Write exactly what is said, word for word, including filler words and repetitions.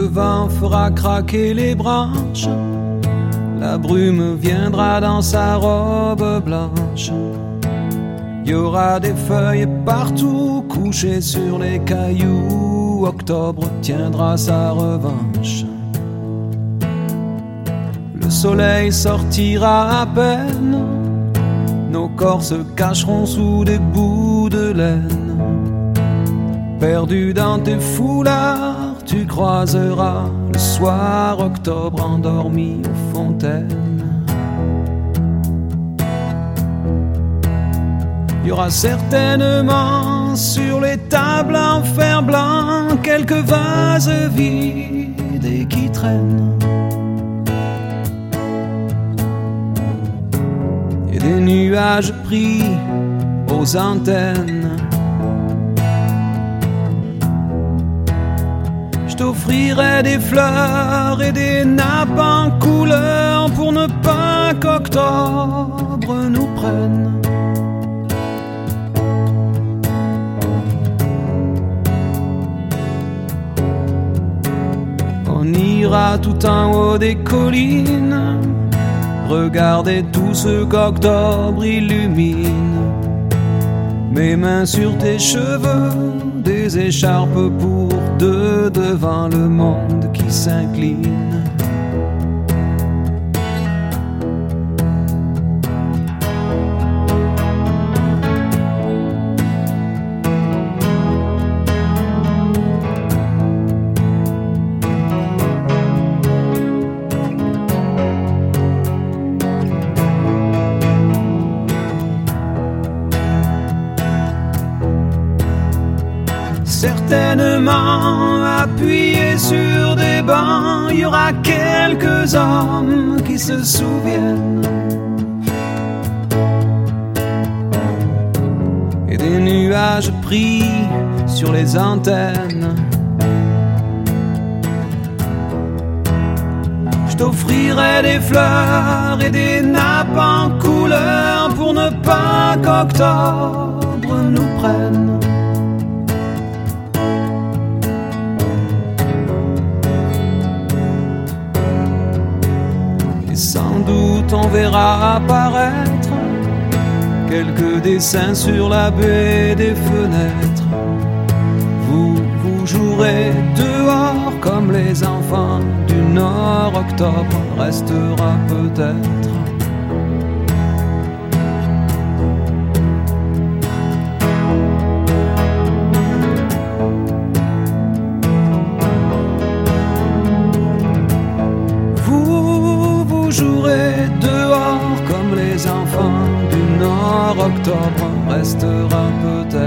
vent fera craquer les branches, la brume viendra dans sa robe blanche. Il y aura des feuilles partout couchées sur les cailloux. Octobre tiendra sa revanche. Le soleil sortira à peine, nos corps se cacheront sous des bouts de laine. Perdu dans tes foulards, tu croiseras le soir octobre endormi aux fontaines. Il y aura certainement sur les tables en fer blanc quelques vases vides et qui traînent, et des nuages pris aux antennes. Je t'offrirai des fleurs et des nappes en couleur pour ne pas qu'octobre nous prenne. On ira tout en haut des collines, regarder tout ce qu'octobre illumine. Mes mains sur tes cheveux, des écharpes pour deux devant le monde qui s'incline. Certainement appuyés sur des bancs, il y aura quelques hommes qui se souviennent, et des nuages pris sur les antennes. Je t'offrirai des fleurs et des nappes en couleur pour ne pas qu'octobre nous prenne. Sans doute on verra apparaître quelques dessins sur la baie des fenêtres. Vous, vous jouerez dehors comme les enfants du Nord. Octobre restera peut-être. Vous jouerez dehors comme les enfants du Nord. Octobre restera peut-être.